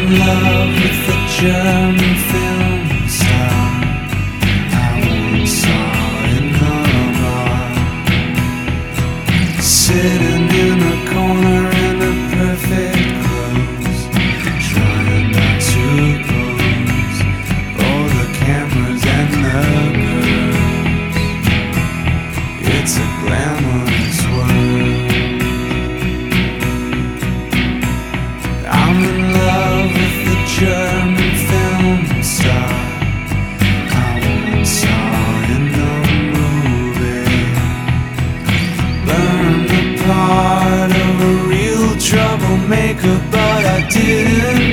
in love with the German film star I once saw in the bar, sitting in a corner in a perfect clothes, trying not to pose for the cameras and the girls. It's a glamorous world. I'm in love with the German film star I once saw in the movie. Learned the part of a real troublemaker, but I didn't